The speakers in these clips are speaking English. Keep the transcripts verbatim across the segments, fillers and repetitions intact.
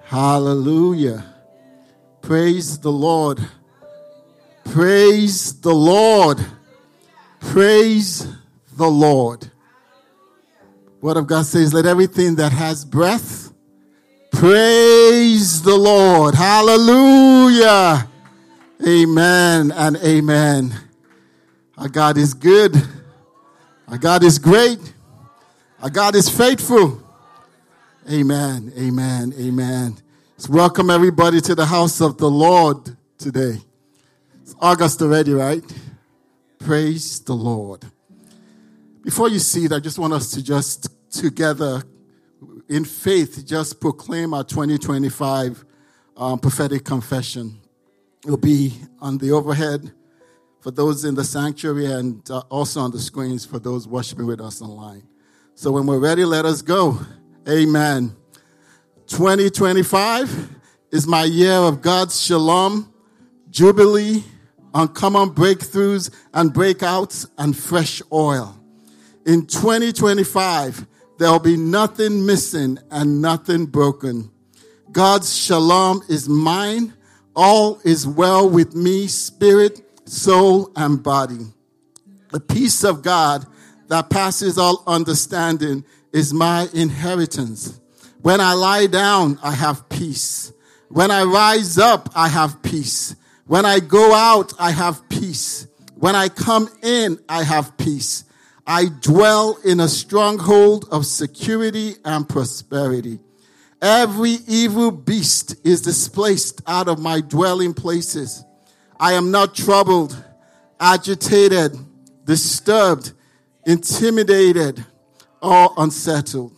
Hallelujah. Praise the Lord. Praise the Lord. Praise the Lord. Word of God says, let everything that has breath praise the Lord. Hallelujah. Amen and amen. Our God is good. Our God is great. Our God is faithful. Amen, amen, amen. Let's welcome everybody to the house of the Lord today. It's August already, right? Praise the Lord. Before you see it, I just want us to just together in faith just proclaim our twenty twenty-five um, prophetic confession. It will be on the overhead for those in the sanctuary and uh, also on the screens for those worshiping with us online. So when we're ready, let us go. Amen. twenty twenty-five is my year of God's shalom, jubilee, uncommon breakthroughs and breakouts, and fresh oil. In twenty twenty-five, there will be nothing missing and nothing broken. God's shalom is mine. All is well with me, spirit, soul, and body. The peace of God that passes all understanding is my inheritance. When I lie down, I have peace. When I rise up, I have peace. When I go out, I have peace. When I come in, I have peace. I dwell in a stronghold of security and prosperity. Every evil beast is displaced out of my dwelling places. I am not troubled, agitated, disturbed, intimidated, or unsettled.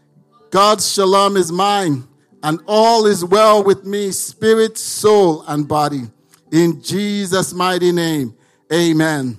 God's shalom is mine, and all is well with me, spirit, soul, and body. In Jesus' mighty name, amen.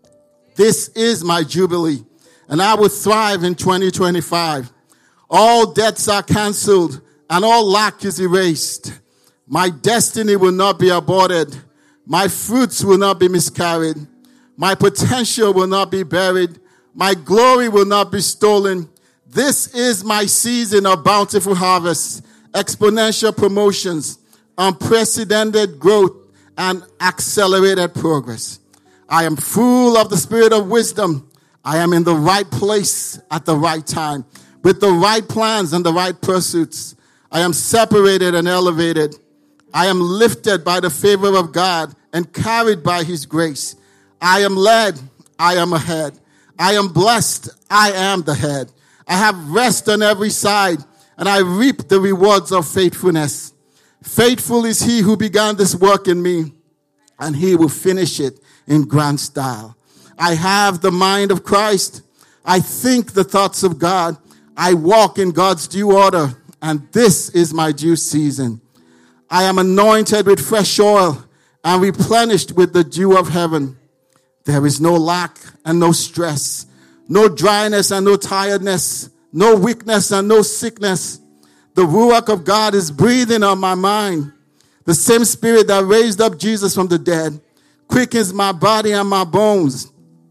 This is my jubilee, and I will thrive in twenty twenty-five. All debts are canceled, and all lack is erased. My destiny will not be aborted. My fruits will not be miscarried. My potential will not be buried. My glory will not be stolen. This is my season of bountiful harvest, exponential promotions, unprecedented growth, and accelerated progress. I am full of the spirit of wisdom. I am in the right place at the right time, with the right plans and the right pursuits. I am separated and elevated. I am lifted by the favor of God and carried by his grace. I am led. I am ahead. I am blessed. I am the head. I have rest on every side, and I reap the rewards of faithfulness. Faithful is he who began this work in me, and he will finish it in grand style. I have the mind of Christ. I think the thoughts of God. I walk in God's due order, and this is my due season. I am anointed with fresh oil and replenished with the dew of heaven. There is no lack and no stress, no dryness and no tiredness, no weakness and no sickness. The Ruach of God is breathing on my mind. The same spirit that raised up Jesus from the dead quickens my body and my bones.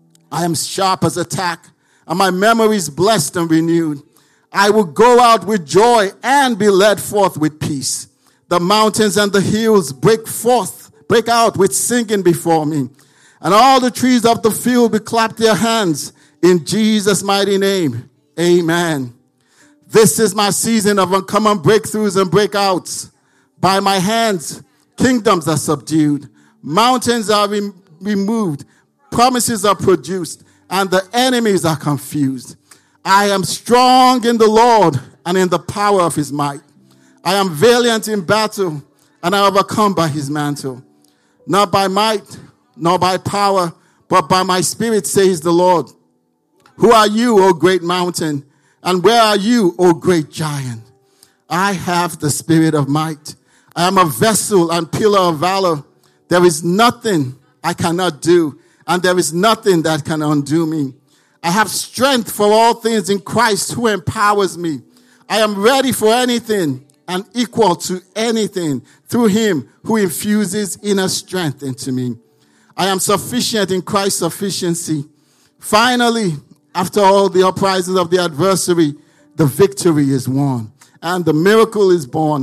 I am sharp as a tack, and my memory is blessed and renewed. I will go out with joy and be led forth with peace. The mountains and the hills break forth, break out with singing before me. And all the trees of the field will clap their hands in Jesus' mighty name. Amen. This is my season of uncommon breakthroughs and breakouts. By my hands, kingdoms are subdued. Mountains are re- removed. Promises are produced. And the enemies are confused. I am strong in the Lord and in the power of his might. I am valiant in battle, and I overcome by his mantle. Not by might, nor by power, but by my spirit, says the Lord. Who are you, O great mountain? And where are you, O great giant? I have the spirit of might. I am a vessel and pillar of valor. There is nothing I cannot do, and there is nothing that can undo me. I have strength for all things in Christ who empowers me. I am ready for anything and equal to anything through him who infuses inner strength into me. I am sufficient in Christ's sufficiency. Finally, after all the uprisings of the adversary, the victory is won and the miracle is born.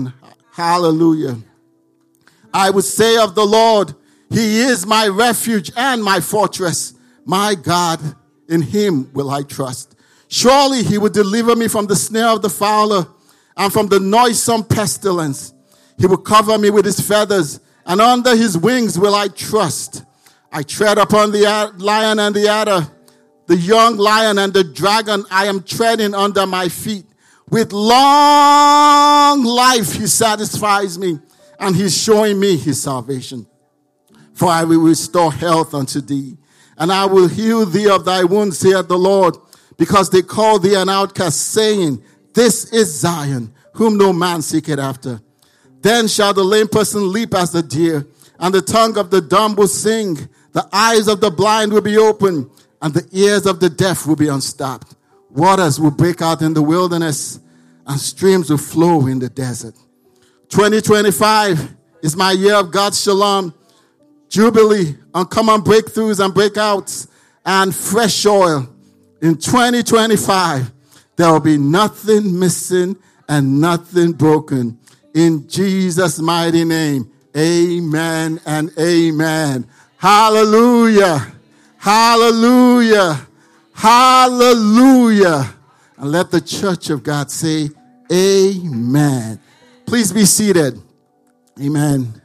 Hallelujah. I would say of the Lord, He is my refuge and my fortress. My God, in Him will I trust. Surely He will deliver me from the snare of the fowler and from the noisome pestilence. He will cover me with His feathers, and under His wings will I trust. I tread upon the lion and the adder, the young lion and the dragon I am treading under my feet. With long life He satisfies me, and He's showing me His salvation. For I will restore health unto thee, and I will heal thee of thy wounds, saith the Lord, because they call thee an outcast, saying, This is Zion, whom no man seeketh after. Then shall the lame person leap as the deer, and the tongue of the dumb will sing. The eyes of the blind will be opened, and the ears of the deaf will be unstopped. Waters will break out in the wilderness, and streams will flow in the desert. twenty twenty-five is my year of God's shalom, jubilee, uncommon breakthroughs and breakouts, and fresh oil. In twenty twenty-five, there will be nothing missing and nothing broken. In Jesus' mighty name, amen and amen. Hallelujah. Hallelujah. Hallelujah. And let the church of God say, amen. Please be seated. Amen.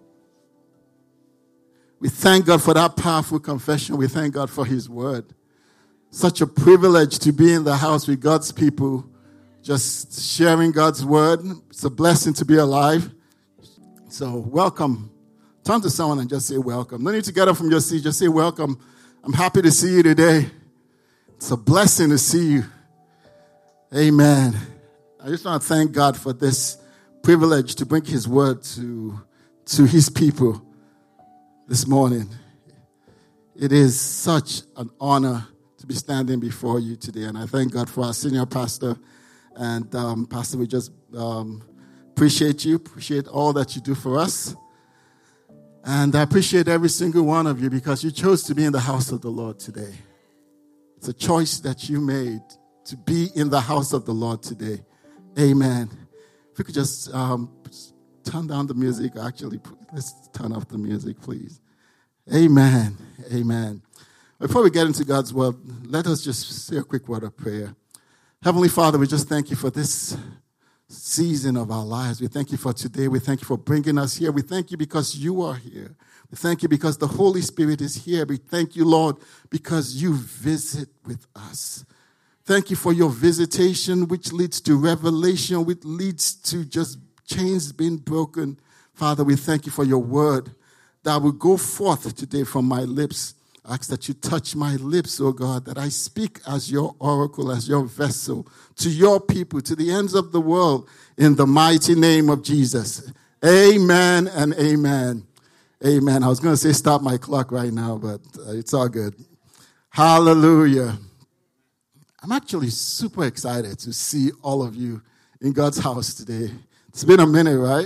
We thank God for that powerful confession. We thank God for His word. Such a privilege to be in the house with God's people, just sharing God's word. It's a blessing to be alive. So welcome. Turn to someone and just say welcome. No need to get up from your seat. Just say welcome. I'm happy to see you today. It's a blessing to see you. Amen. I just want to thank God for this privilege to bring His word to, to His people this morning. It is such an honor to be standing before you today. And I thank God for our senior pastor. And um, Pastor, we just um, appreciate you, appreciate all that you do for us. And I appreciate every single one of you because you chose to be in the house of the Lord today. It's a choice that you made to be in the house of the Lord today. Amen. If we could just um, turn down the music. Actually, let's turn off the music, please. Amen. Amen. Before we get into God's word, let us just say a quick word of prayer. Heavenly Father, we just thank you for this season of our lives. We thank you for today. We thank you for bringing us here. We thank you because you are here. We thank you because the Holy Spirit is here. We thank you, Lord, because you visit with us. Thank you for your visitation, which leads to revelation, which leads to just chains being broken. Father, we thank you for your word that will go forth today from my lips. I ask that you touch my lips, oh God, that I speak as your oracle, as your vessel, to your people, to the ends of the world, in the mighty name of Jesus. Amen and amen. Amen. I was going to say stop my clock right now, but uh, it's all good. Hallelujah. I'm actually super excited to see all of you in God's house today. It's been a minute, right?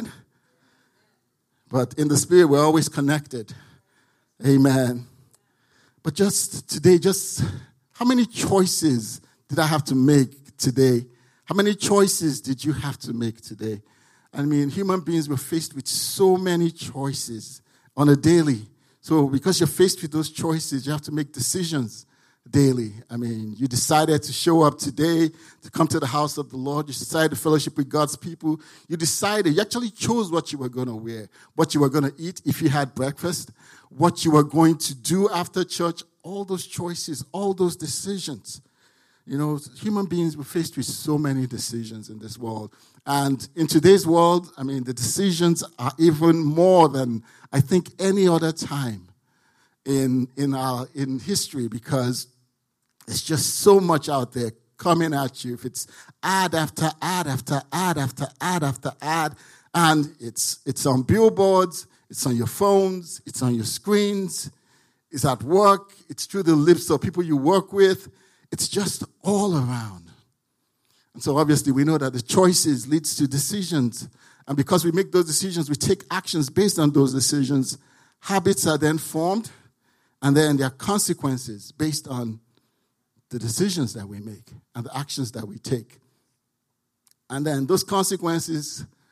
But in the spirit, we're always connected. Amen. But just today, just how many choices did I have to make today? How many choices did you have to make today? I mean, human beings were faced with so many choices on a daily. So because you're faced with those choices, you have to make decisions daily. I mean, you decided to show up today, to come to the house of the Lord. You decided to fellowship with God's people. You decided, you actually chose what you were going to wear, what you were going to eat if you had breakfast, what you were going to do after church, all those choices, all those decisions. You know, human beings were faced with so many decisions in this world. And in today's world, I mean, the decisions are even more than I think any other time in in our in history, because there's just so much out there coming at you. If it's ad after ad after ad after ad after ad, and it's it's on billboards, it's on your phones, it's on your screens, it's at work, it's through the lips of people you work with. It's just all around. And so obviously we know that the choices leads to decisions. And because we make those decisions, we take actions based on those decisions. Habits are then formed, and then there are consequences based on the decisions that we make and the actions that we take. And then those consequences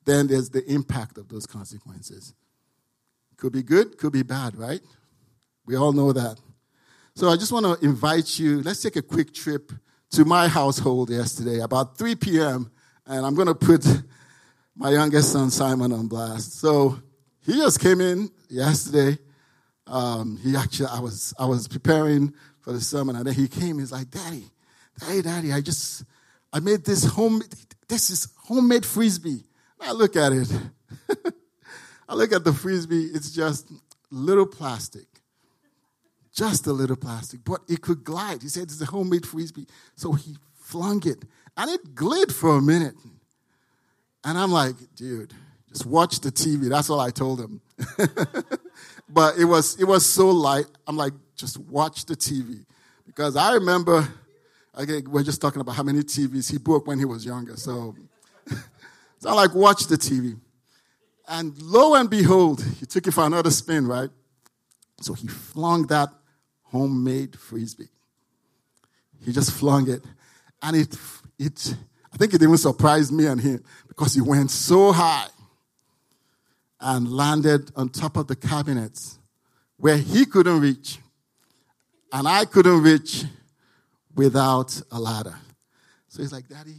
then there's the impact of those consequences. Could be good, could be bad, right? We all know that. So I just want to invite you, let's take a quick trip to my household yesterday, about three p.m., and I'm going to put my youngest son, Simon, on blast. So he just came in yesterday. Um, he actually, I was, I was preparing for the sermon, and then he came. He's like, "Daddy, Daddy, Daddy, I just, I made this home, this is homemade Frisbee." I look at it. I look at the Frisbee. It's just little plastic. Just a little plastic. But it could glide. He said it's a homemade Frisbee. So he flung it. And it glid for a minute. And I'm like, dude, just watch the T V. That's all I told him. But it was it was so light. I'm like, just watch the T V. Because I remember, okay, we're just talking about how many T Vs he broke when he was younger. So, so I'm like, watch the T V. And lo and behold, he took it for another spin, right? So he flung that homemade Frisbee. He just flung it. And it, it, I think it even surprised me and him because it went so high and landed on top of the cabinets where he couldn't reach. And I couldn't reach without a ladder. So he's like, "Daddy."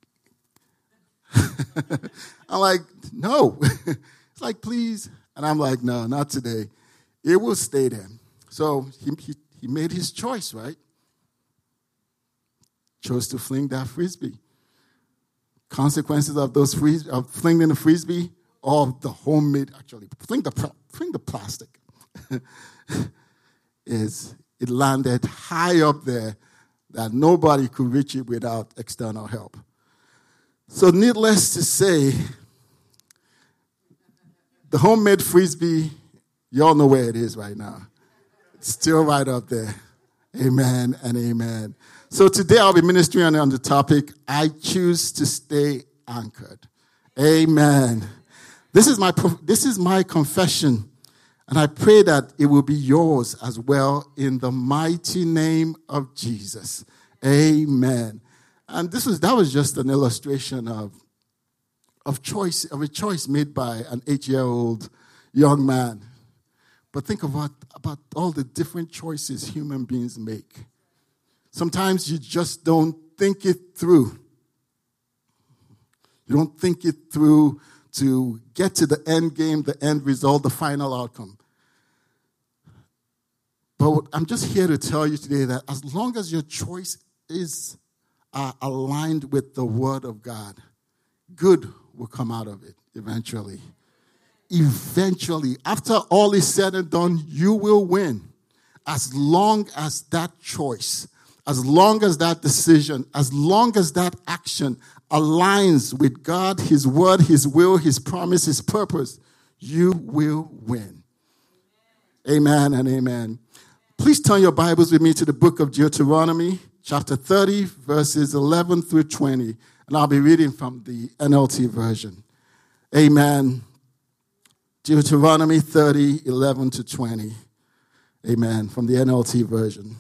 I'm like, "No." It's like, "Please." And I'm like, "No, not today. It will stay there." So he, he, he made his choice, right? Chose to fling that Frisbee. Consequences of those frisbee, of flinging the Frisbee, or the homemade, actually, fling the, fling the plastic, is it landed high up there that nobody could reach it without external help. So needless to say, the homemade Frisbee, you all know where it is right now. It's still right up there. Amen and amen. So today I'll be ministering on the topic, I choose to stay anchored. Amen. This is my this is my confession, and I pray that it will be yours as well in the mighty name of Jesus. Amen. And this is that was just an illustration of of choice of a choice made by an eight-year-old young man. But think about, about all the different choices human beings make. Sometimes you just don't think it through. You don't think it through to get to the end game, the end result, the final outcome. But I'm just here to tell you today that as long as your choice is uh, aligned with the Word of God, good will come out of it eventually. Eventually, after all is said and done, you will win. As long as that choice, as long as that decision, as long as that action aligns with God, His Word, His will, His promise, His purpose, you will win. Amen and amen. Please turn your Bibles with me to the book of Deuteronomy, chapter thirty, verses eleven through twenty. And I'll be reading from the N L T version. Amen. Deuteronomy thirty, eleven to twenty. Amen. From the N L T version.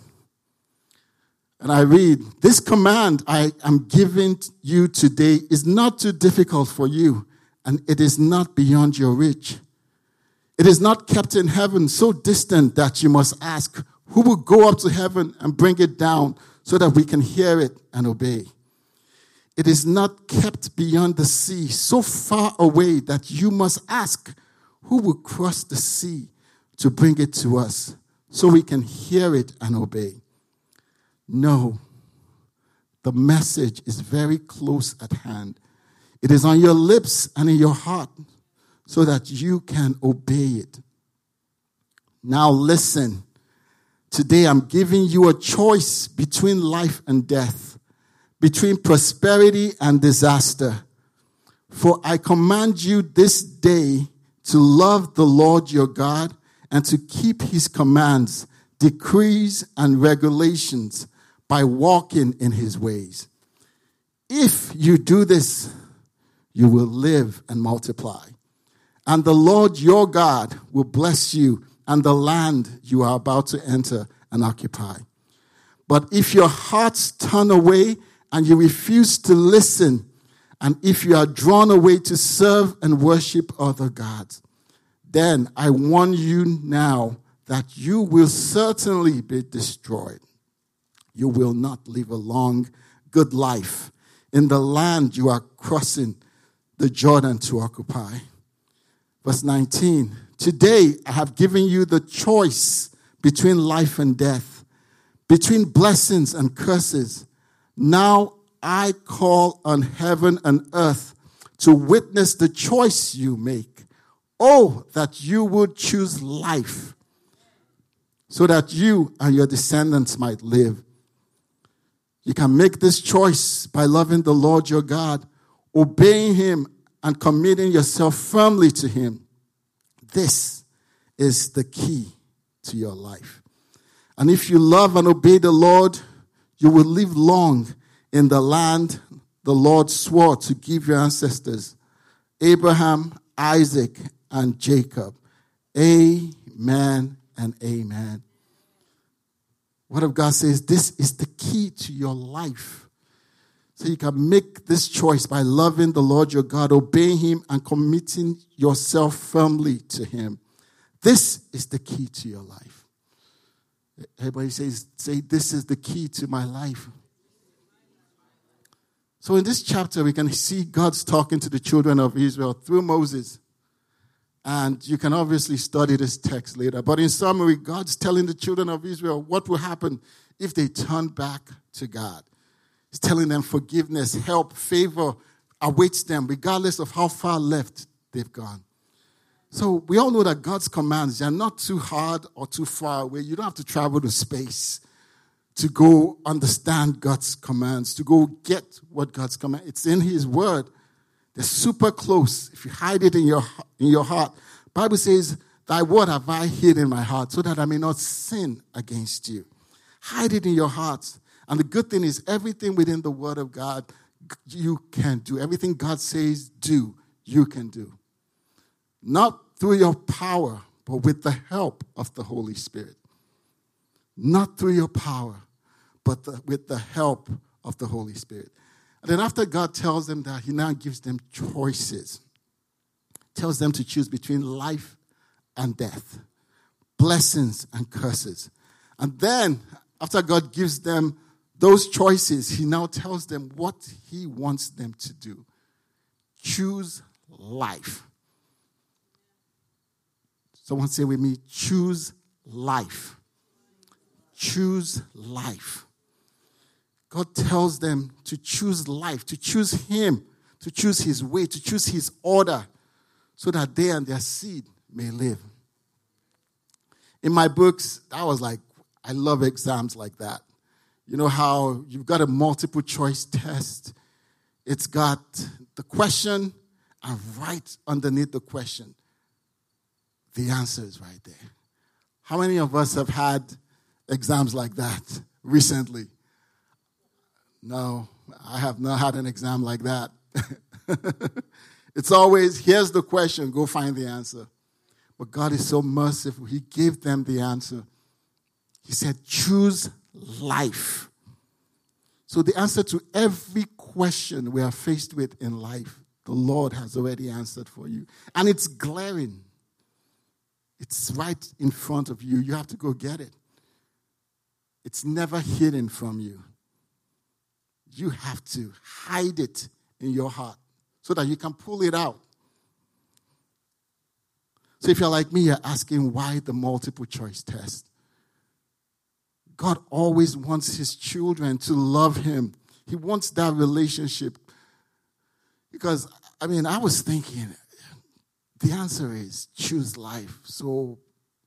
And I read, "This command I am giving you today is not too difficult for you, and it is not beyond your reach. It is not kept in heaven so distant that you must ask, who will go up to heaven and bring it down so that we can hear it and obey? It is not kept beyond the sea so far away that you must ask, who will cross the sea to bring it to us so we can hear it and obey? No, the message is very close at hand. It is on your lips and in your heart so that you can obey it. Now listen, today I'm giving you a choice between life and death, between prosperity and disaster. For I command you this day to love the Lord your God and to keep his commands, decrees, and regulations by walking in his ways. If you do this, you will live and multiply. And the Lord your God will bless you and the land you are about to enter and occupy. But if your hearts turn away and you refuse to listen And if you are drawn away to serve and worship other gods, then I warn you now that you will certainly be destroyed. You will not live a long, good life in the land you are crossing the Jordan to occupy. Verse nineteen, today I have given you the choice between life and death, between blessings and curses. Now I call on heaven and earth to witness the choice you make. Oh, that you would choose life so that you and your descendants might live. You can make this choice by loving the Lord your God, obeying him, and committing yourself firmly to him. This is the key to your life. And if you love and obey the Lord, you will live long in the land the Lord swore to give your ancestors, Abraham, Isaac, and Jacob. Amen and amen. Word of God says this is the key to your life. So you can make this choice by loving the Lord your God, obeying him, and committing yourself firmly to him. This is the key to your life. Everybody says, say, this is the key to my life. So in this chapter, we can see God's talking to the children of Israel through Moses. And you can obviously study this text later. But in summary, God's telling the children of Israel what will happen if they turn back to God. He's telling them forgiveness, help, favor awaits them, regardless of how far left they've gone. So we all know that God's commands are not too hard or too far away. You don't have to travel to space to go understand God's commands, to go get what God's command. It's in his word. They're super close. If you hide it in your in your heart, Bible says, thy word have I hid in my heart so that I may not sin against you. Hide it in your heart. And the good thing is everything within the word of God you can do. Everything God says do, you can do. Not through your power, but with the help of the Holy Spirit. Not through your power, but the, with the help of the Holy Spirit. And then after God tells them that, he now gives them choices. Tells them to choose between life and death, blessings and curses. And then, after God gives them those choices, he now tells them what he wants them to do. Choose life. Someone say with me, choose life. Choose life. God tells them to choose life, to choose him, to choose his way, to choose his order, so that they and their seed may live. In my books, I was like, I love exams like that. You know how you've got a multiple choice test. It's got the question, and right underneath the question, the answer is right there. How many of us have had exams like that recently? No, I have not had an exam like that. It's always, here's the question, go find the answer. But God is so merciful. He gave them the answer. He said, choose life. So the answer to every question we are faced with in life, the Lord has already answered for you. And it's glaring. It's right in front of you. You have to go get it. It's never hidden from you. You have to hide it in your heart so that you can pull it out. So if you're like me, you're asking why the multiple choice test. God always wants his children to love him. He wants that relationship. Because, I mean, I was thinking, the answer is choose life. So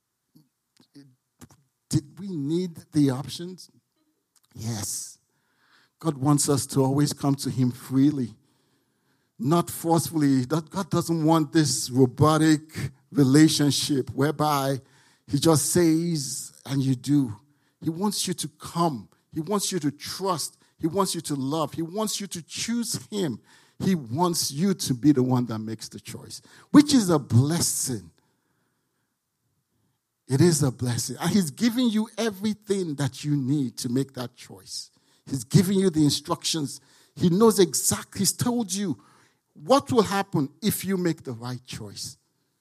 did we need the options? Yes. God wants us to always come to him freely, not forcefully. God doesn't want this robotic relationship whereby he just says and you do. He wants you to come. He wants you to trust. He wants you to love. He wants you to choose him. He wants you to be the one that makes the choice, which is a blessing. It is a blessing. And he's giving you everything that you need to make that choice. He's giving you the instructions. He knows exactly. He's told you what will happen if you make the right choice.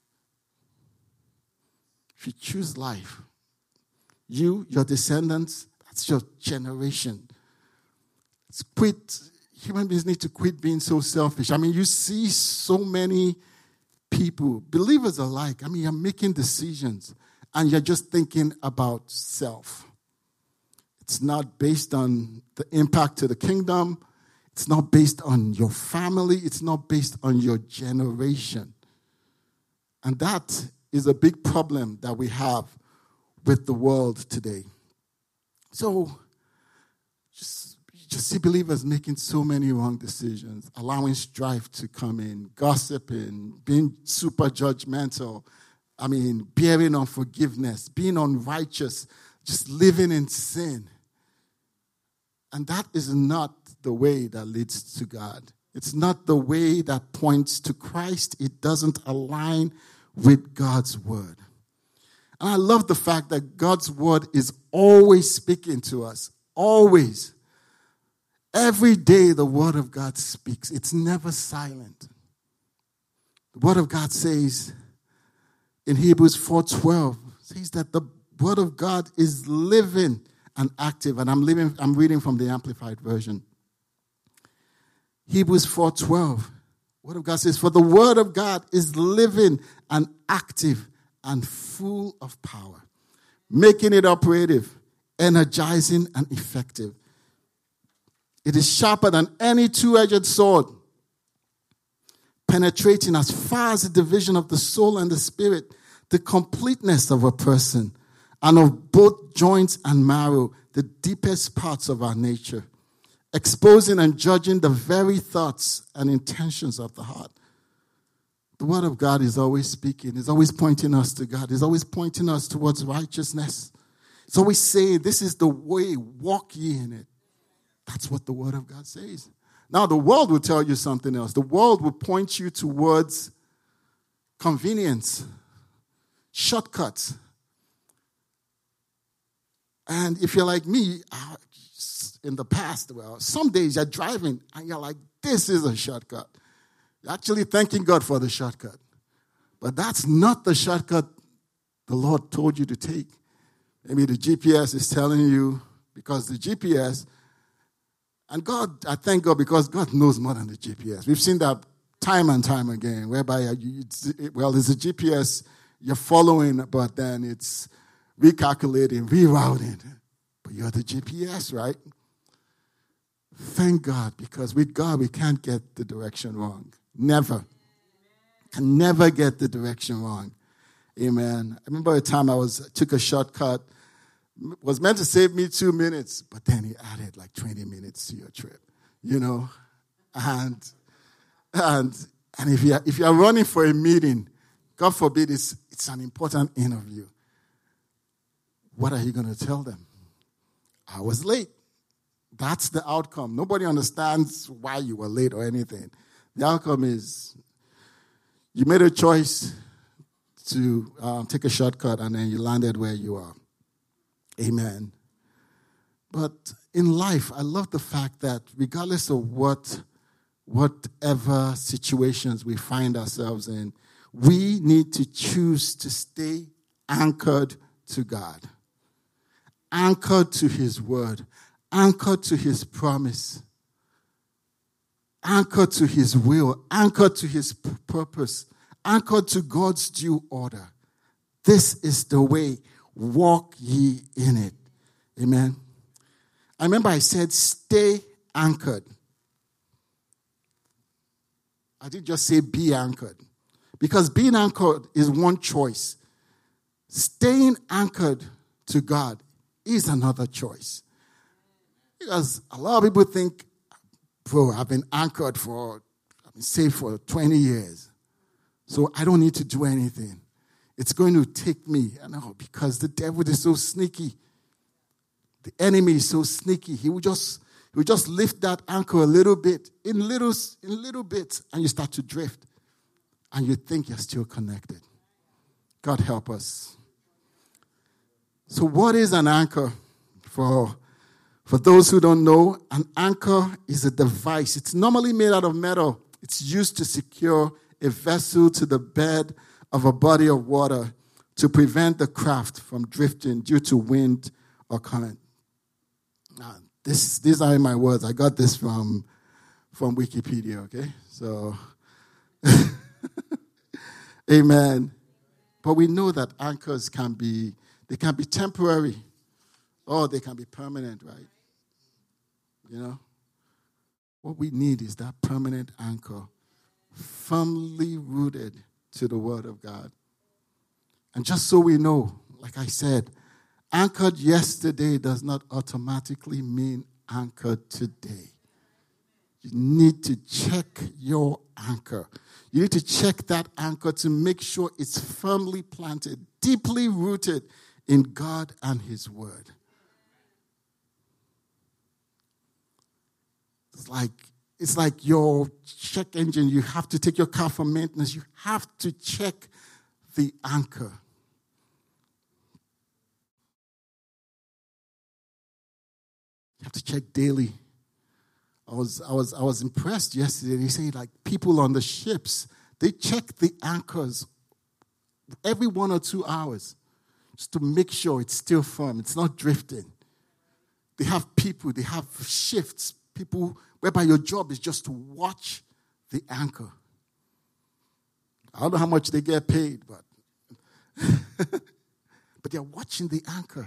If you choose life, you, your descendants, that's your generation. It's quit. Human beings need to quit being so selfish. I mean, you see so many people, believers alike. I mean, you're making decisions and you're just thinking about self. It's not based on the impact to the kingdom. It's not based on your family. It's not based on your generation. And that is a big problem that we have with the world today. So, just, just see believers making so many wrong decisions, allowing strife to come in, gossiping, being super judgmental, I mean, bearing unforgiveness, being unrighteous, just living in sin. And that is not the way that leads to God. It's not the way that points to Christ. It doesn't align with God's word. And I love the fact that God's word is always speaking to us. Always. Every day the word of God speaks. It's never silent. The word of God says in Hebrews four twelve, says that the word of God is living and active. And I'm living, I'm reading from the Amplified Version. Hebrews four twelve. Word of God says, for the word of God is living and active and full of power, making it operative, energizing and effective. It is sharper than any two-edged sword, penetrating as far as the division of the soul and the spirit, the completeness of a person, and of both joints and marrow, the deepest parts of our nature, exposing and judging the very thoughts and intentions of the heart. The word of God is always speaking. It's always pointing us to God. It's always pointing us towards righteousness. It's always saying, this is the way, walk ye in it. That's what the word of God says. Now, the world will tell you something else. The world will point you towards convenience, shortcuts. And if you're like me, in the past, well, some days you're driving and you're like, this is a shortcut. You're actually thanking God for the shortcut. But that's not the shortcut the Lord told you to take. Maybe the G P S is telling you, because the G P S, and God, I thank God because God knows more than the G P S. We've seen that time and time again, whereby, you, it's, well, there's a G P S you're following, but then it's recalculating, rerouting. But you're the G P S, right? Thank God, because with God, we can't get the direction wrong. Never. Can never get the direction wrong. Amen. I remember a time I was took a shortcut. Was meant to save me two minutes, but then he added like twenty minutes to your trip. You know? And and and if you if you are running for a meeting, God forbid it's it's an important interview. What are you going to tell them? I was late. That's the outcome. Nobody understands why you were late or anything. The outcome is you made a choice to um, take a shortcut and then you landed where you are. Amen. But in life, I love the fact that regardless of what, whatever situations we find ourselves in, we need to choose to stay anchored to God, anchored to His word, anchored to His promise, anchored to His will, anchored to His p- purpose, anchored to God's due order. This is the way. Walk ye in it. Amen. I remember I said, stay anchored. I didn't just say be anchored. Because being anchored is one choice. Staying anchored to God is another choice. Because a lot of people think, bro, I've been anchored for, I've been saved for twenty years. So I don't need to do anything. It's going to take me. I know, because the devil is so sneaky. The enemy is so sneaky. He will just, he will just lift that anchor a little bit, in little, in little bits, and you start to drift. And you think you're still connected. God help us. So what is an anchor for, For those who don't know, an anchor is a device. It's normally made out of metal. It's used to secure a vessel to the bed of a body of water to prevent the craft from drifting due to wind or current. Now, this, these are my words. I got this from, from Wikipedia, okay? So, amen. But we know that anchors can be, they can be temporary or they can be permanent, right? You know? What we need is that permanent anchor, firmly rooted to the Word of God. And just so we know, like I said, anchored yesterday does not automatically mean anchored today. You need to check your anchor. You need to check that anchor to make sure it's firmly planted, deeply rooted in God and His Word. It's like, it's like your check engine. You have to take your car for maintenance. You have to check the anchor. You have to check daily. I was I was I was impressed yesterday. They say like people on the ships, they check the anchors every one or two hours just to make sure it's still firm. It's not drifting. They have people, they have shifts, people whereby your job is just to watch the anchor. I don't know how much they get paid, but but they're watching the anchor.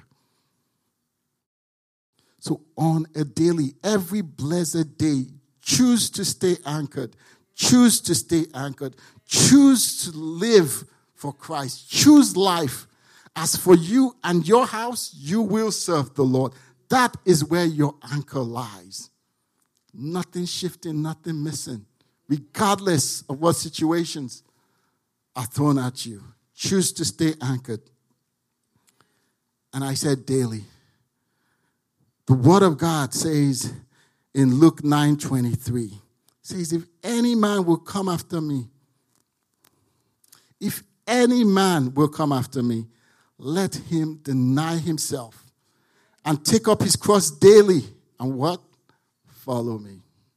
So on a daily, every blessed day, choose to stay anchored. Choose to stay anchored. Choose to live for Christ. Choose life. As for you and your house, you will serve the Lord. That is where your anchor lies. Nothing shifting, nothing missing. Regardless of what situations are thrown at you. Choose to stay anchored. And I said daily. The Word of God says in Luke nine twenty-three, says, if any man will come after me, if any man will come after me, let him deny himself and take up his cross daily. And what? Follow me.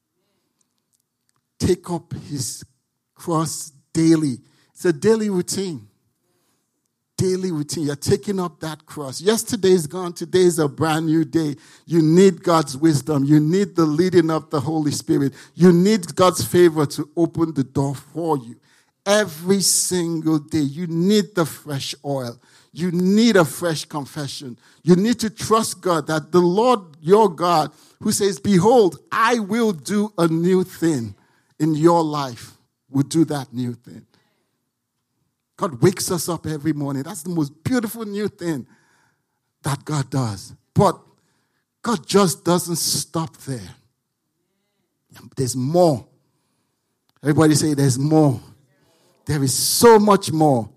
Take up his cross daily. It's a daily routine. Daily routine. You're taking up that cross. Yesterday is gone. Today is a brand new day. You need God's wisdom. You need the leading of the Holy Spirit. You need God's favor to open the door for you. Every single day, you need the fresh oil. You need a fresh confession. You need to trust God that the Lord, your God, who says, behold, I will do a new thing in your life, will do that new thing. God wakes us up every morning. That's the most beautiful new thing that God does. But God just doesn't stop there. There's more. Everybody say there's more. There is so much more.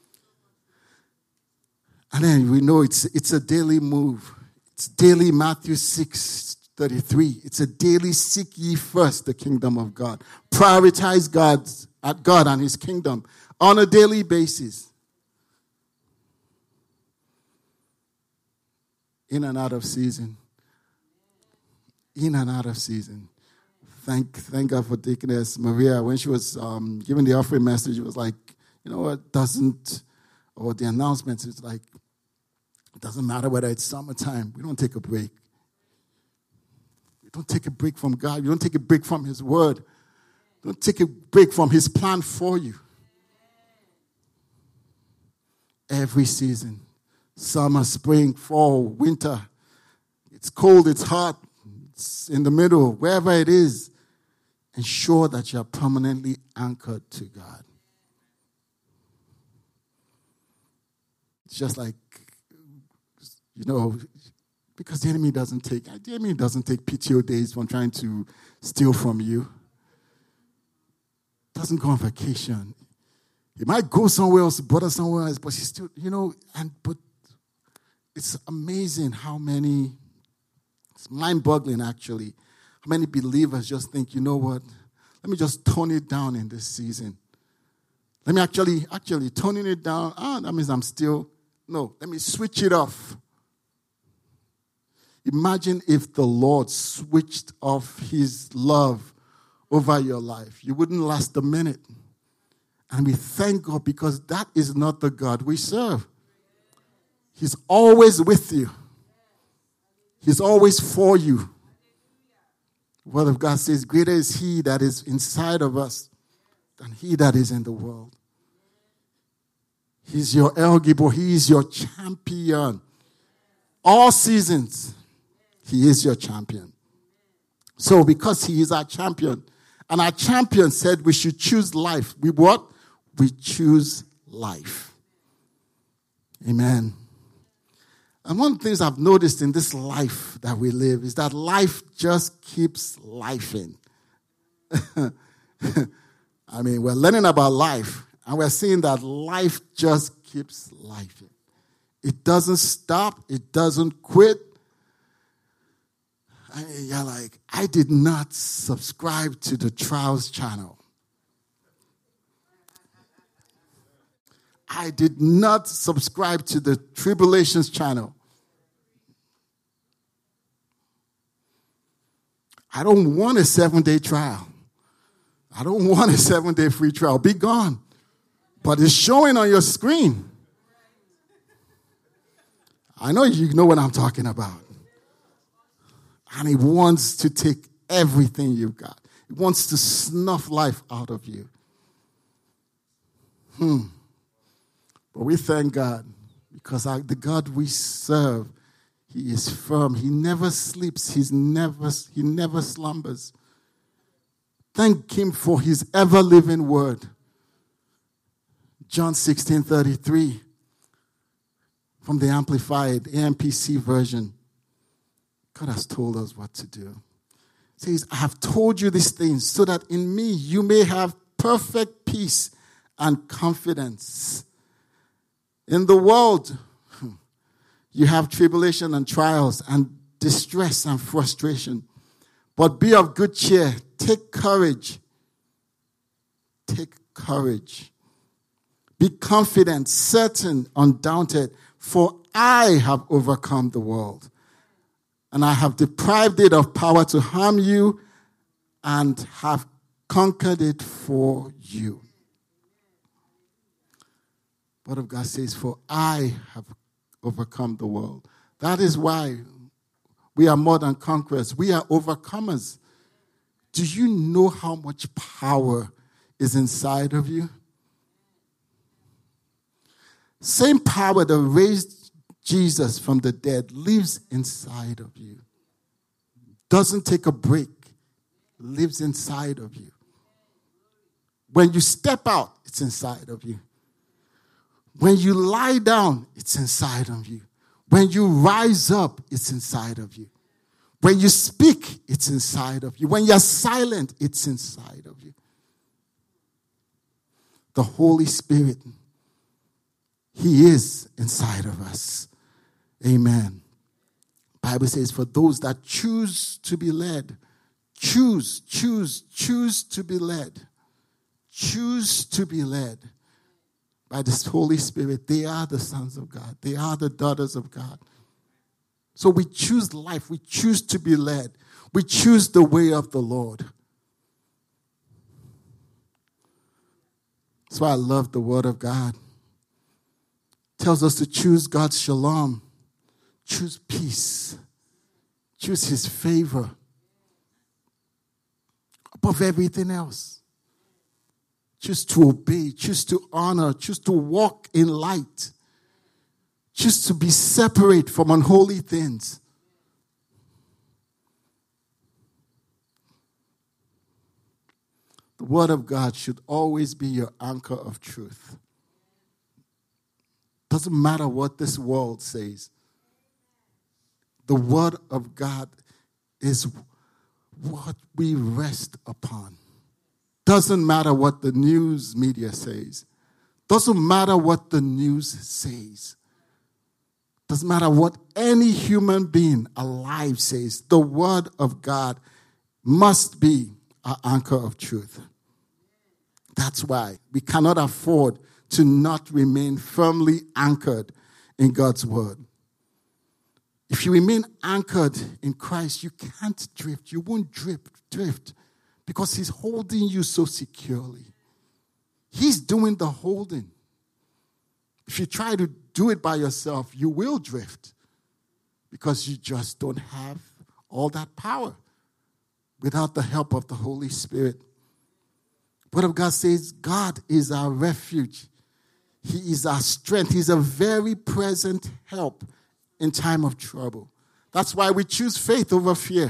And then we know it's it's a daily move. It's daily Matthew six thirty-three. It's a daily seek ye first the kingdom of God. Prioritize God's, at God and His kingdom on a daily basis. In and out of season. In and out of season. Thank thank God for taking us. Maria, when she was um, giving the offering message, it was like, you know what, doesn't, or the announcements, it's like, it doesn't matter whether it's summertime. We don't take a break. We don't take a break from God. We don't take a break from His word. We don't take a break from His plan for you. Every season, summer, spring, fall, winter, it's cold, it's hot, it's in the middle, wherever it is, ensure that you're permanently anchored to God. It's just like, you know, because the enemy doesn't take, the enemy doesn't take P T O days from trying to steal from you. Doesn't go on vacation. He might go somewhere else, brother somewhere else, but he's still, you know, and but it's amazing how many, it's mind-boggling actually, how many believers just think, you know what, let me just tone it down in this season. Let me actually, actually, toning it down, ah, that means I'm still, no, let me switch it off. Imagine if the Lord switched off his love over your life. You wouldn't last a minute. And we thank God because that is not the God we serve. He's always with you. He's always for you. The Word of God says, greater is he that is inside of us than he that is in the world. He's your El Gibor. He is your champion. All seasons, he is your champion. So because he is our champion, and our champion said we should choose life, we what? We choose life. Amen. And one of the things I've noticed in this life that we live is that life just keeps lifing. I mean, we're learning about life, and we're seeing that life just keeps lifing. It doesn't stop. It doesn't quit. I mean, you're like, I did not subscribe to the Trials channel. I did not subscribe to the Tribulations channel. I don't want a seven-day trial. I don't want a seven-day free trial. Be gone. But it's showing on your screen. I know you know what I'm talking about. And he wants to take everything you've got. He wants to snuff life out of you. Hmm. But we thank God because our, the God we serve, he is firm. He never sleeps. He's never, he never slumbers. Thank him for his ever-living word. John sixteen thirty-three from the Amplified A M P C version. God has told us what to do. It says, I have told you these things so that in me you may have perfect peace and confidence. In the world, you have tribulation and trials and distress and frustration. But be of good cheer. Take courage. Take courage. Be confident, certain, undaunted, for I have overcome the world. And I have deprived it of power to harm you and have conquered it for you. The Word of God says, for I have overcome the world. That is why we are more than conquerors. We are overcomers. Do you know how much power is inside of you? Same power that raised Jesus from the dead lives inside of you. Doesn't take a break. Lives inside of you. When you step out, it's inside of you. When you lie down, it's inside of you. When you rise up, it's inside of you. When you speak, it's inside of you. When you're silent, it's inside of you. The Holy Spirit, he is inside of us. Amen. The Bible says, for those that choose to be led, choose, choose, choose to be led. Choose to be led by this Holy Spirit. They are the sons of God. They are the daughters of God. So we choose life. We choose to be led. We choose the way of the Lord. That's why I love the Word of God. It tells us to choose God's shalom. Choose peace. Choose his favor above everything else. Choose to obey. Choose to honor. Choose to walk in light. Choose to be separate from unholy things. The Word of God should always be your anchor of truth. Doesn't matter what this world says. The Word of God is what we rest upon. Doesn't matter what the news media says. Doesn't matter what the news says. Doesn't matter what any human being alive says. The Word of God must be our anchor of truth. That's why we cannot afford to not remain firmly anchored in God's Word. If you remain anchored in Christ, you can't drift. You won't drift, drift because he's holding you so securely. He's doing the holding. If you try to do it by yourself, you will drift because you just don't have all that power without the help of the Holy Spirit. The Word of God says, God is our refuge. He is our strength. He's a very present help in time of trouble. That's why we choose faith over fear.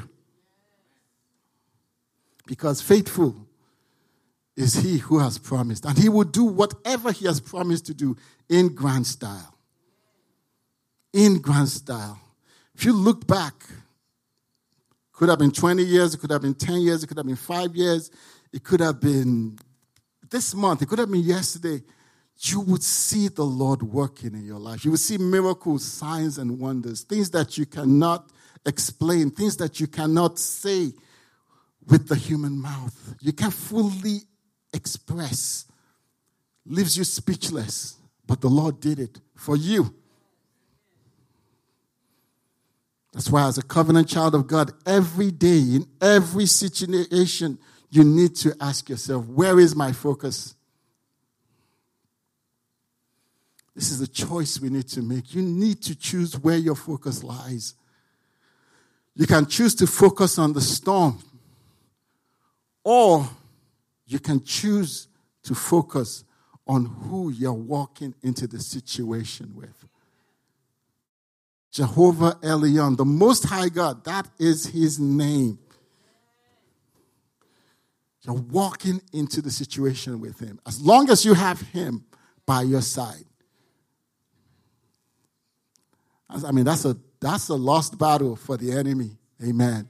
Because faithful is he who has promised. And he will do whatever he has promised to do in grand style. In grand style. If you look back, could have been twenty years, it could have been ten years, it could have been five years, it could have been this month, it could have been yesterday. You would see the Lord working in your life. You would see miracles, signs, and wonders, things that you cannot explain, things that you cannot say with the human mouth. You can't fully express. Leaves you speechless. But the Lord did it for you. That's why as a covenant child of God, every day, in every situation, you need to ask yourself, where is my focus? This is a choice we need to make. You need to choose where your focus lies. You can choose to focus on the storm, or you can choose to focus on who you're walking into the situation with. Jehovah Elyon, the Most High God, that is his name. You're walking into the situation with him. As long as you have him by your side. I mean, that's a that's a lost battle for the enemy. Amen.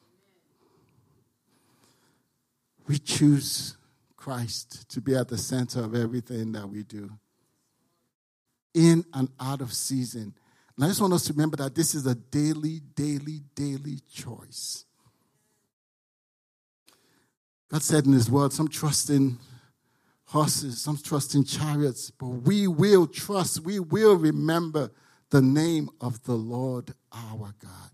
We choose Christ to be at the center of everything that we do. In and out of season. And I just want us to remember that this is a daily, daily, daily choice. God said in his word, some trust in horses, some trust in chariots, but we will trust, we will remember the name of the Lord our God.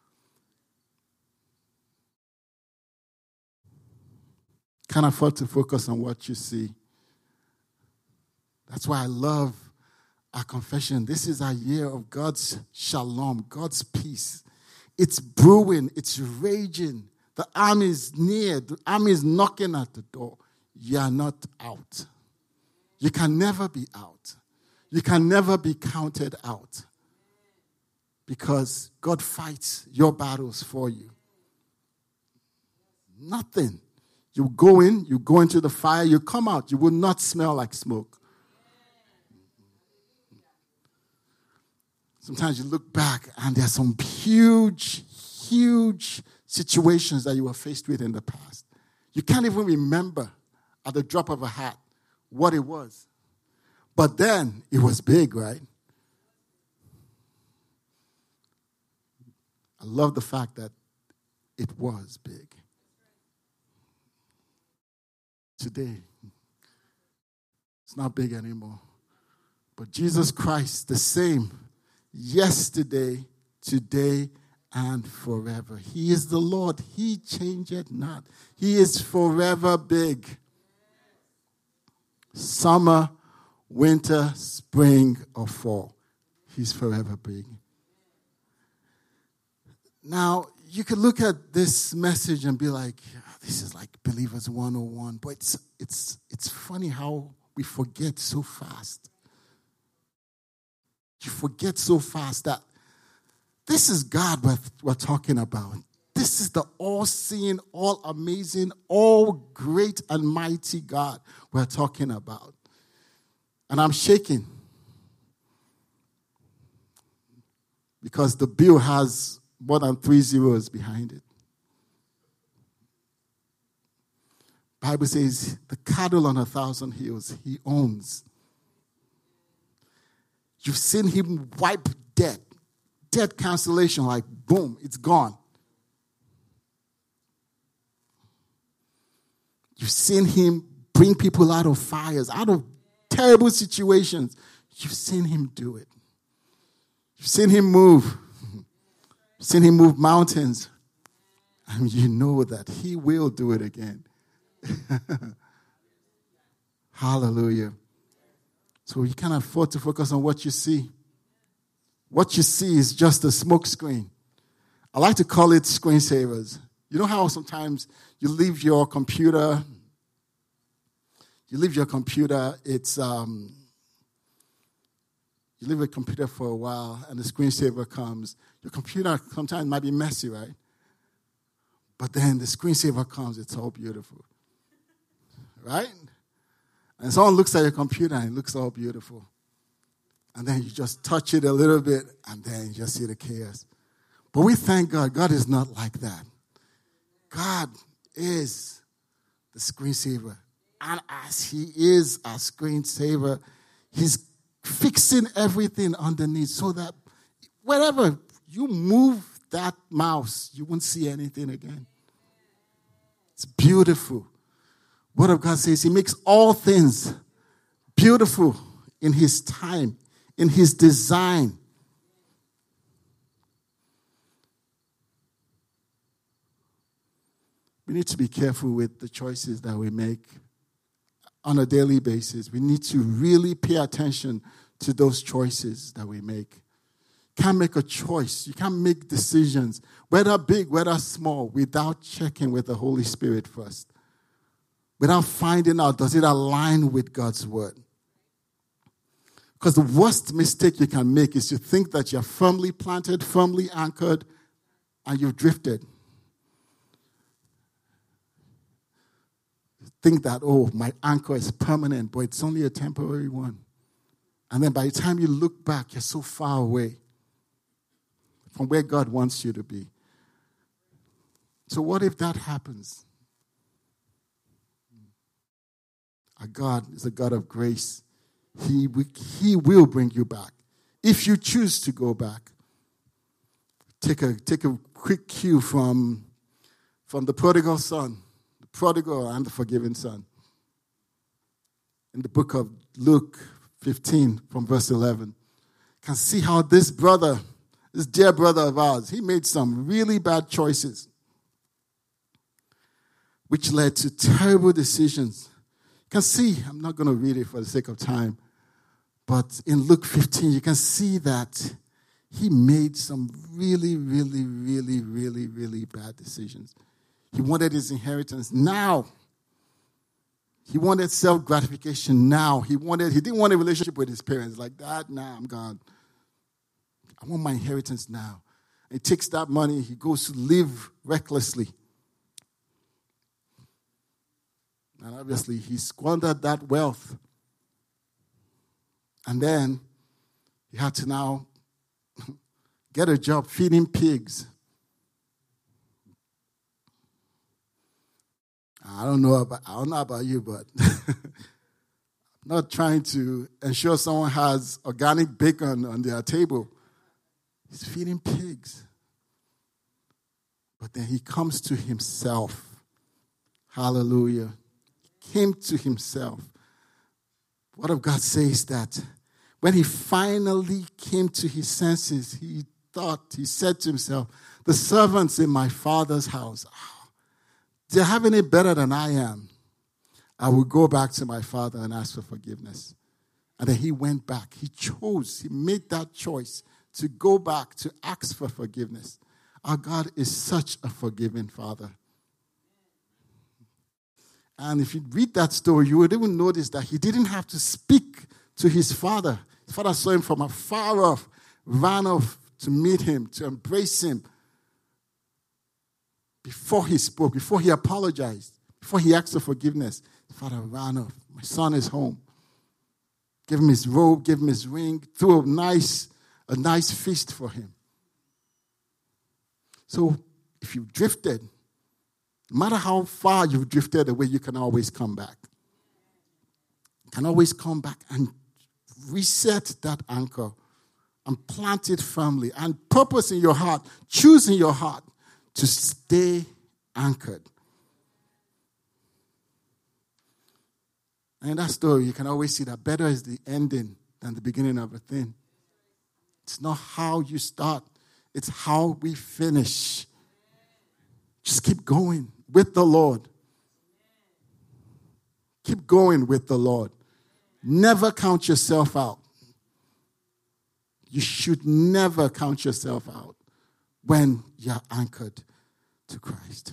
Can't afford to focus on what you see. That's why I love our confession. This is our year of God's shalom, God's peace. It's brewing, it's raging. The army is near, the army is knocking at the door. You are not out. You can never be out. You can never be counted out. Because God fights your battles for you. Nothing. You go in, you go into the fire, you come out, you will not smell like smoke. Sometimes you look back and there's some huge, huge situations that you were faced with in the past. You can't even remember at the drop of a hat what it was. But then it was big, right? I love the fact that it was big. Today, it's not big anymore. But Jesus Christ, the same yesterday, today, and forever. He is the Lord. He changeth not. He is forever big. Summer, winter, spring, or fall. He's forever big. Now, you could look at this message and be like, this is like Believers one oh one. But it's, it's, it's funny how we forget so fast. You forget so fast that this is God we're, we're talking about. This is the all-seeing, all-amazing, all-great and mighty God we're talking about. And I'm shaking. Because the bill has more than three zeros behind it. Bible says, the cattle on a thousand hills he owns. You've seen him wipe debt. Debt cancellation, like boom, it's gone. You've seen him bring people out of fires, out of terrible situations. You've seen him do it. You've seen him move. Seen him move mountains. And you know that he will do it again. Hallelujah. So you can't afford to focus on what you see. What you see is just a smoke screen. I like to call it screensavers. You know how sometimes you leave your computer, you leave your computer, it's, um, you leave a computer for a while and the screensaver comes. Your computer sometimes might be messy, right? But then the screensaver comes, it's all beautiful. Right? And someone looks at your computer and it looks all beautiful. And then you just touch it a little bit and then you just see the chaos. But we thank God. God is not like that. God is the screensaver. And as he is our screensaver, he's fixing everything underneath so that wherever you move that mouse, you won't see anything again. It's beautiful. Word of God says he makes all things beautiful in his time, in his design. We need to be careful with the choices that we make on a daily basis. We need to really pay attention to those choices that we make. You can't make a choice. You can't make decisions, whether big, whether small, without checking with the Holy Spirit first. Without finding out, does it align with God's word? Because the worst mistake you can make is to think that you're firmly planted, firmly anchored, and you've drifted. Think that, oh, my anchor is permanent, but it's only a temporary one. And then by the time you look back, you're so far away from where God wants you to be. So what if that happens? Our God is a God of grace. He, he will bring you back. If you choose to go back. Take a, take a quick cue from, from the prodigal son. The prodigal and the forgiven son. In the book of Luke fifteen from verse eleven. You can see how this brother, this dear brother of ours, he made some really bad choices. Which led to terrible decisions. You can see, I'm not going to read it for the sake of time, but in Luke fifteen, you can see that he made some really, really, really, really, really bad decisions. He wanted his inheritance now. He wanted self-gratification now. He wanted, he didn't want a relationship with his parents like that. Nah, I'm gone. I want my inheritance now. And he takes that money, he goes to live recklessly. And obviously, he squandered that wealth. And then he had to now get a job feeding pigs. I don't know about I don't know about you, but I'm not trying to ensure someone has organic bacon on their table. He's feeding pigs. But then he comes to himself. Hallelujah. Came to himself. The Word of God says that when he finally came to his senses, he thought, he said to himself, the servants in my father's house, oh, they're having it better than I am. I will go back to my father and ask for forgiveness. And then he went back. He chose, he made that choice to go back to ask for forgiveness. Our God is such a forgiving Father. And if you read that story, you would even notice that he didn't have to speak to his father. His father saw him from afar off, ran off to meet him, to embrace him. Before he spoke, before he apologized, before he asked for forgiveness, his father ran off. My son is home. Give him his robe, give him his ring, threw a nice, a nice feast for him. So if you've drifted, no matter how far you've drifted away, you can always come back. You can always come back and reset that anchor and plant it firmly and purpose in your heart, choose in your heart to stay anchored. And in that story, you can always see that better is the ending than the beginning of a thing. It's not how you start. It's how we finish. Just keep going with the Lord. Keep going with the Lord. Never count yourself out. You should never count yourself out when you're anchored to Christ.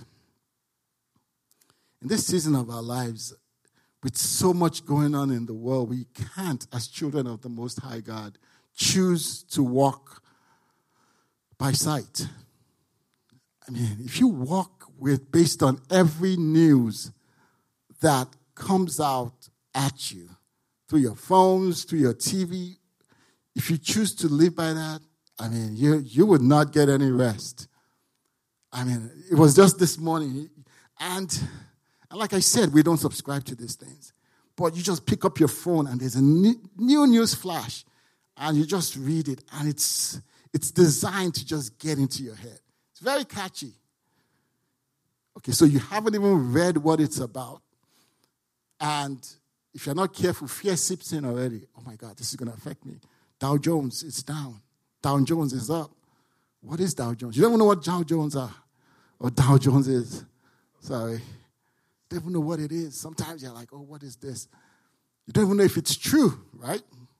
In this season of our lives, with so much going on in the world, we can't, as children of the Most High God, choose to walk by sight. I mean, if you walk with based on every news that comes out at you through your phones, through your T V, if you choose to live by that, I mean, you you would not get any rest. I mean, it was just this morning, and, and like I said, we don't subscribe to these things. But you just pick up your phone, and there's a new, new news flash, and you just read it, and it's it's designed to just get into your head. It's very catchy. Okay, so you haven't even read what it's about, and if you're not careful, fear seeps in already. Oh my God, this is going to affect me. Dow Jones is down. Dow Jones is up. What is Dow Jones? You don't even know what Dow Jones are. Or Dow Jones is. Sorry. You don't even know what it is. Sometimes you're like, oh, what is this? You don't even know if it's true, right?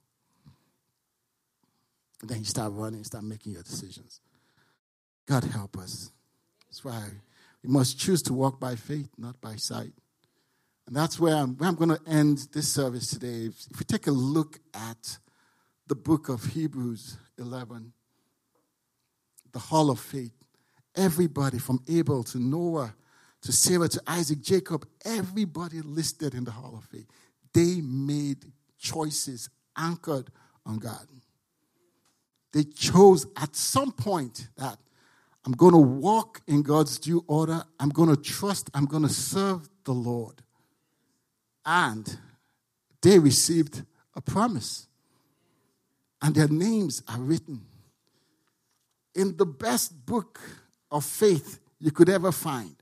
And then you start running, start making your decisions. God help us. That's why we must choose to walk by faith, not by sight. And that's where I'm, where I'm going to end this service today. If, if we take a look at the book of Hebrews eleven, the hall of faith, everybody from Abel to Noah to Sarah to Isaac, Jacob, everybody listed in the hall of faith. They made choices anchored on God. They chose at some point that I'm going to walk in God's due order. I'm going to trust. I'm going to serve the Lord. And they received a promise. And their names are written in the best book of faith you could ever find.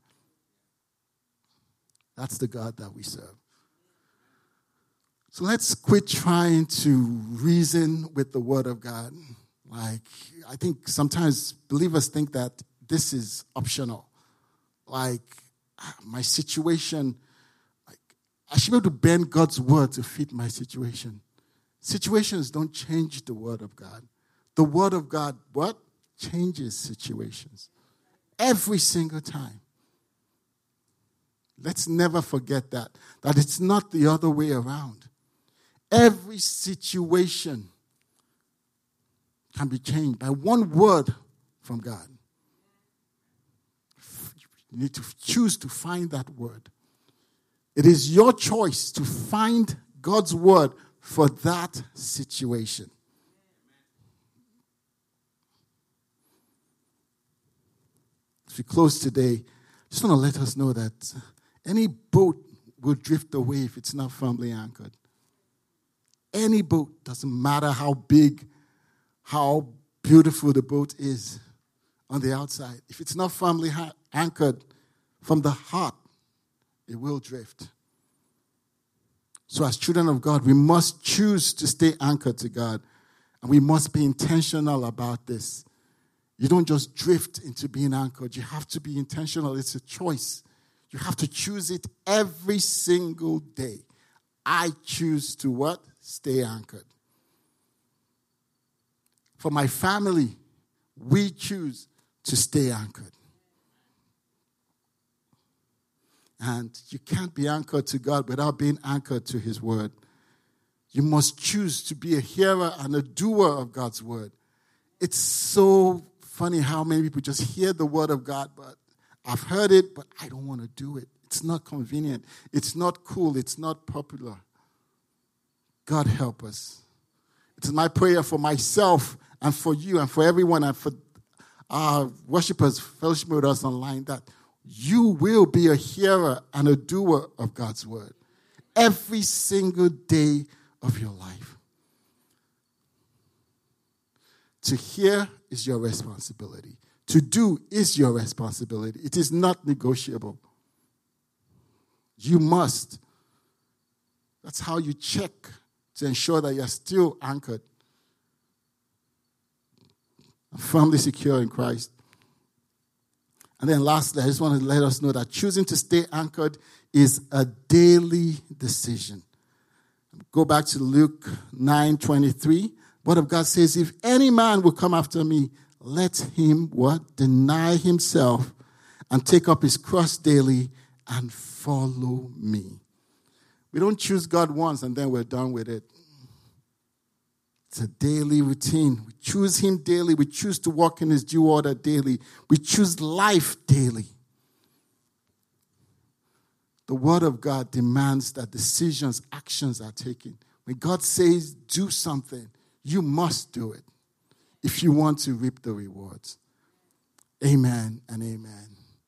That's the God that we serve. So let's quit trying to reason with the Word of God. Like, I think sometimes believers think that this is optional. Like, my situation, like, I should be able to bend God's Word to fit my situation. Situations don't change the Word of God. The Word of God, what? Changes situations. Every single time. Let's never forget that. That it's not the other way around. Every situation can be changed by one word from God. You need to choose to find that word. It is your choice to find God's word for that situation. As we close today, I just want to let us know that any boat will drift away if it's not firmly anchored. Any boat, doesn't matter how big, how beautiful the boat is on the outside. If it's not firmly ha- anchored from the heart, it will drift. So as children of God, we must choose to stay anchored to God. And we must be intentional about this. You don't just drift into being anchored. You have to be intentional. It's a choice. You have to choose it every single day. I choose to what? Stay anchored. For my family, we choose to stay anchored. And you can't be anchored to God without being anchored to His Word. You must choose to be a hearer and a doer of God's Word. It's so funny how many people just hear the Word of God, but I've heard it, but I don't want to do it. It's not convenient. It's not cool. It's not popular. God help us. It's my prayer for myself and for you and for everyone and for our worshipers fellowship with us online that you will be a hearer and a doer of God's word every single day of your life. To hear is your responsibility. To do is your responsibility. It is not negotiable. You must. That's how you check to ensure that you're still anchored. I'm firmly secure in Christ. And then lastly, I just want to let us know that choosing to stay anchored is a daily decision. Go back to Luke nine twenty-three. Word of God says, if any man will come after me, let him what? Deny himself and take up his cross daily and follow me. We don't choose God once and then we're done with it. It's a daily routine. We choose him daily. We choose to walk in his due order daily. We choose life daily. The word of God demands that decisions, actions are taken. When God says do something, you must do it if you want to reap the rewards. Amen and amen.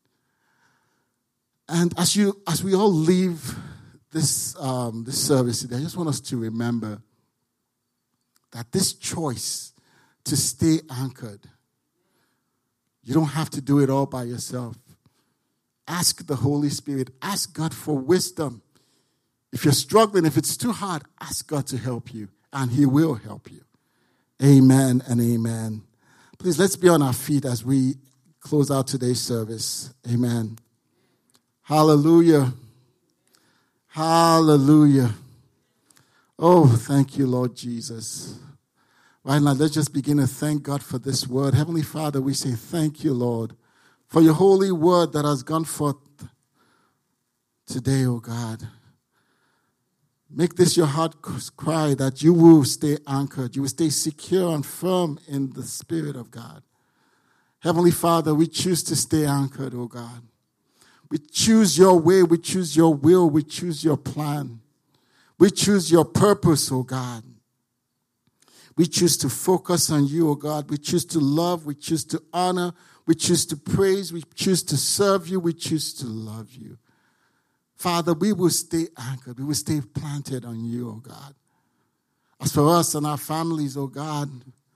And as you, as we all leave this um, this service today, I just want us to remember that this choice to stay anchored, you don't have to do it all by yourself. Ask the Holy Spirit. Ask God for wisdom. If you're struggling, if it's too hard, ask God to help you, and he will help you. Amen and amen. Please, let's be on our feet as we close out today's service. Amen. Hallelujah. Hallelujah. Oh, thank you, Lord Jesus. Right now, let's just begin to thank God for this word. Heavenly Father, we say thank you, Lord, for your holy word that has gone forth today, oh God. Make this your heart cry that you will stay anchored. You will stay secure and firm in the Spirit of God. Heavenly Father, we choose to stay anchored, oh God. We choose your way. We choose your will. We choose your plan. We choose your purpose, oh God. We choose to focus on you, oh God. We choose to love. We choose to honor. We choose to praise. We choose to serve you. We choose to love you. Father, we will stay anchored. We will stay planted on you, oh God. As for us and our families, oh God,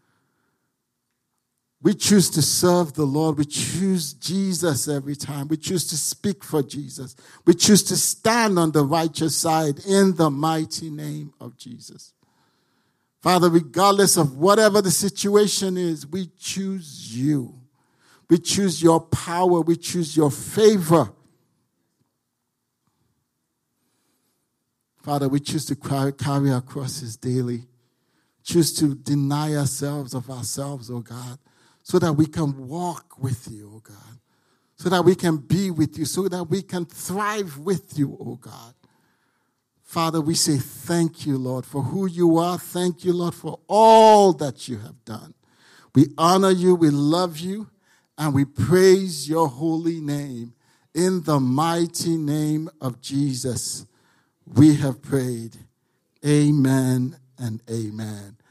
we choose to serve the Lord. We choose Jesus every time. We choose to speak for Jesus. We choose to stand on the righteous side in the mighty name of Jesus. Father, regardless of whatever the situation is, we choose you. We choose your power. We choose your favor. Father, we choose to carry our crosses daily. Choose to deny ourselves of ourselves, oh God, so that we can walk with you, oh God, so that we can be with you, so that we can thrive with you, oh God. Father, we say thank you, Lord, for who you are. Thank you, Lord, for all that you have done. We honor you, we love you, and we praise your holy name. In the mighty name of Jesus, we have prayed. Amen and amen.